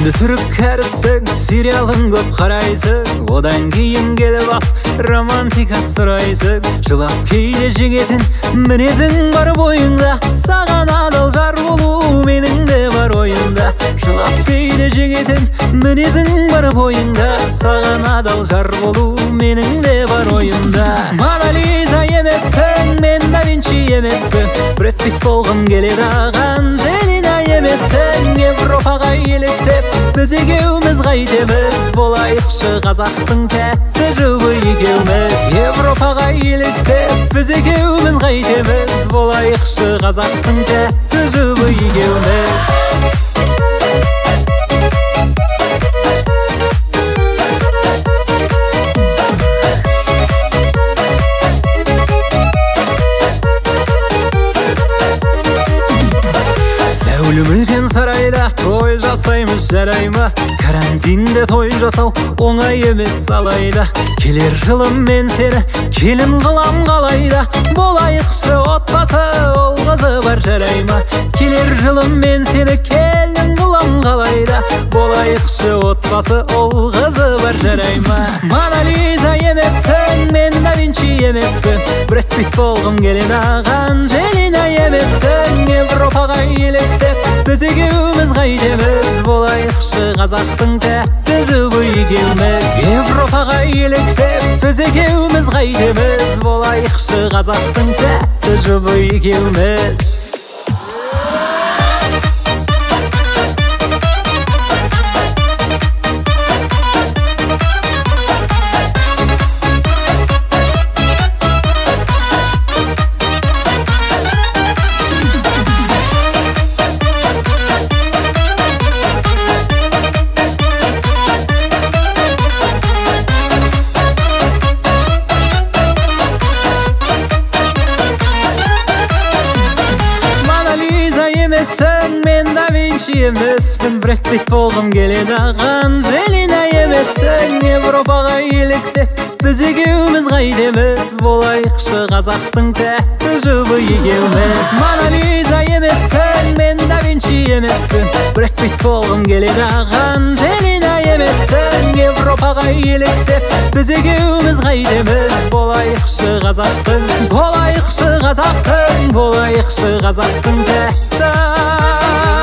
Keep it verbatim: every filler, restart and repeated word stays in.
Енді түрік кәрісің, сериалын көп қарайсың, одан кейін келіп ап романтика сұрайсың. Жылап кейде жеңетін мінезің бар бойыңда, саған адал жар болу менің де бар ойымда. Жылап кейде жеңетін мінезің бар бойыңда, саған адал жар болу менің де бар ойымда. Мона Лиза емессің, мен да Винчи емеспін, Брэд Питт болғым келеді аған Желина емессің. Европаға еліктеп біз екеуміз қайтеміз, болайықшы қазақтың тәтті жұбы екеуміз. Европаға еліктеп біз екеуміз қайтеміз, болайықшы қазақтың тәтті жұбы екеуміз. Сәулім үлкен сарайда той жасаймыз жарай ма? Карантинде той жасау оңай емес алайда. Келер жылы мен сені келін қылам қалайда, болайықшы отбасы ол қызы бар жарай ма? Келер жылы мен сені келін қылам қалайда, болайықшы отбасы ол қызы бар жарай ма? Мона Лиза емессің, мен да Винчи емеспін, Брэд Питт болғым келеді аған Желина емессің. Европаға еліктеп біз екеуміз қайтеміз, болайықшы қазақтың тәтті жұбы екеуміз. Европаға еліктеп біз екеуміз қайтеміз, болайықшы қазақтың тәтті жұбы екеуміз. Мен да Винчи емеспін, Брэд Питт болғым келеді аған Желина емессің. Европаға еліктеп біз екеуміз қайтеміз, болайықшы қазақтың тәтті жұбы екеуміз. Мона Лиза емессің, мен да Винчи емеспін, Брэд Питт болғым келеді аған Желина емессің. Европаға еліктеп біз екеуміз қайтеміз, болайықшы қазақтың, болайықшы қазақтың, болайықшы қазақтың тәтті